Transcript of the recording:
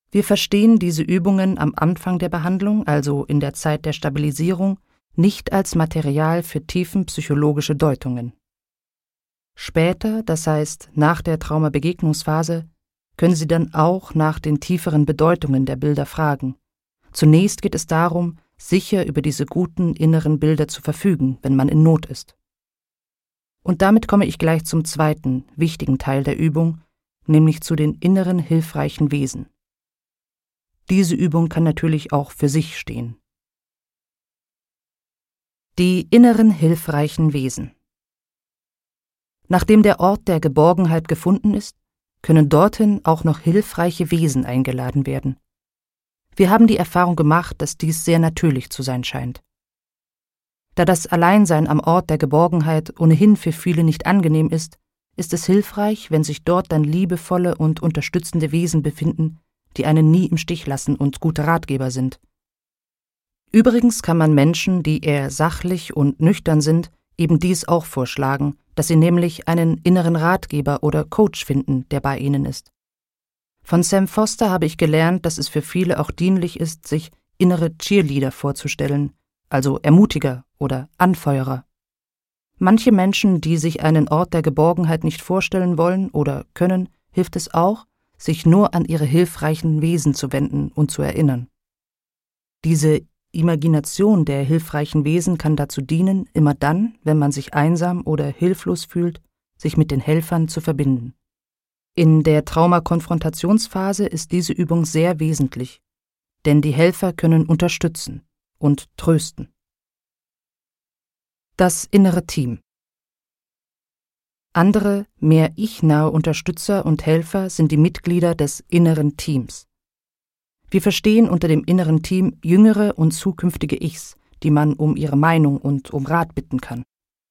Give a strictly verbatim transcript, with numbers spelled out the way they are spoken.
Wir verstehen diese Übungen am Anfang der Behandlung, also in der Zeit der Stabilisierung, nicht als Material für tiefenpsychologische Deutungen. Später, das heißt nach der Traumabegegnungsphase, können Sie dann auch nach den tieferen Bedeutungen der Bilder fragen. Zunächst geht es darum, sicher über diese guten inneren Bilder zu verfügen, wenn man in Not ist. Und damit komme ich gleich zum zweiten, wichtigen Teil der Übung, nämlich zu den inneren hilfreichen Wesen. Diese Übung kann natürlich auch für sich stehen. Die inneren hilfreichen Wesen. Nachdem der Ort der Geborgenheit gefunden ist, können dorthin auch noch hilfreiche Wesen eingeladen werden. Wir haben die Erfahrung gemacht, dass dies sehr natürlich zu sein scheint. Da das Alleinsein am Ort der Geborgenheit ohnehin für viele nicht angenehm ist, ist es hilfreich, wenn sich dort dann liebevolle und unterstützende Wesen befinden, die einen nie im Stich lassen und gute Ratgeber sind. Übrigens kann man Menschen, die eher sachlich und nüchtern sind, eben dies auch vorschlagen, dass sie nämlich einen inneren Ratgeber oder Coach finden, der bei ihnen ist. Von Sam Foster habe ich gelernt, dass es für viele auch dienlich ist, sich innere Cheerleader vorzustellen, also Ermutiger oder Anfeuerer. Manche Menschen, die sich einen Ort der Geborgenheit nicht vorstellen wollen oder können, hilft es auch, sich nur an ihre hilfreichen Wesen zu wenden und zu erinnern. Diese Imagination der hilfreichen Wesen kann dazu dienen, immer dann, wenn man sich einsam oder hilflos fühlt, sich mit den Helfern zu verbinden. In der Traumakonfrontationsphase ist diese Übung sehr wesentlich, denn die Helfer können unterstützen und trösten. Das innere Team. Andere, mehr ich-nahe Unterstützer und Helfer sind die Mitglieder des inneren Teams. Wir verstehen unter dem inneren Team jüngere und zukünftige Ichs, die man um ihre Meinung und um Rat bitten kann.